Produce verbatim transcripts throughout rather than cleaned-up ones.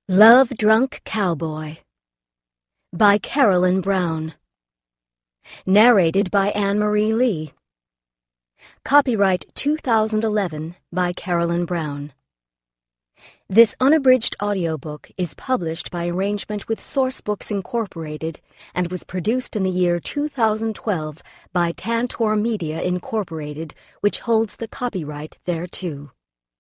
Love-Drunk Cowboy by Carolyn Brown. Narrated by Anne-Marie Lee. Copyright two thousand eleven by Carolyn Brown. This unabridged audiobook is published by arrangement with Sourcebooks Incorporated and was produced in the year two thousand twelve by Tantor Media Incorporated, which holds the copyright thereto.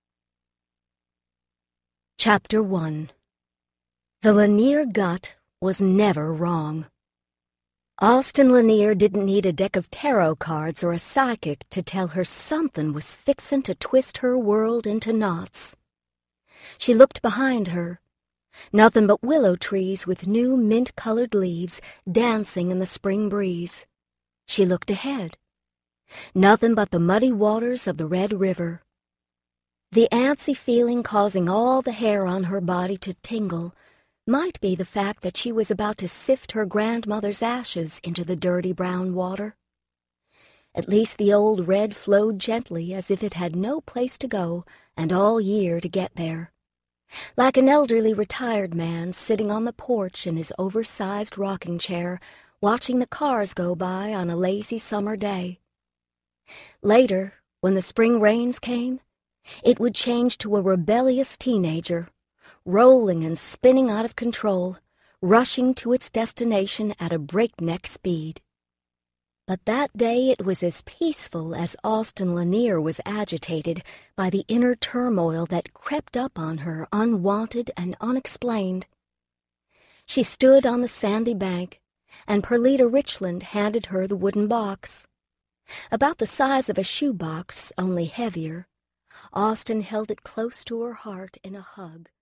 Chapter one. The Lanier gut was never wrong. Austin Lanier didn't need a deck of tarot cards or a psychic to tell her something was fixin' to twist her world into knots. She looked behind her. Nothing but willow trees with new mint-colored leaves dancing in the spring breeze. She looked ahead. Nothing but the muddy waters of the Red River. The antsy feeling causing all the hair on her body to tingle might be the fact that she was about to sift her grandmother's ashes into the dirty brown water. At least the old red flowed gently as if it had no place to go and all year to get there, like an elderly retired man sitting on the porch in his oversized rocking chair, watching the cars go by on a lazy summer day. Later, when the spring rains came, it would change to a rebellious teenager, rolling and spinning out of control, rushing to its destination at a breakneck speed. But that day it was as peaceful as Austin Lanier was agitated by the inner turmoil that crept up on her unwanted and unexplained. She stood on the sandy bank, and Perlita Richland handed her the wooden box. About the size of a shoebox, only heavier. Austin held it close to her heart in a hug.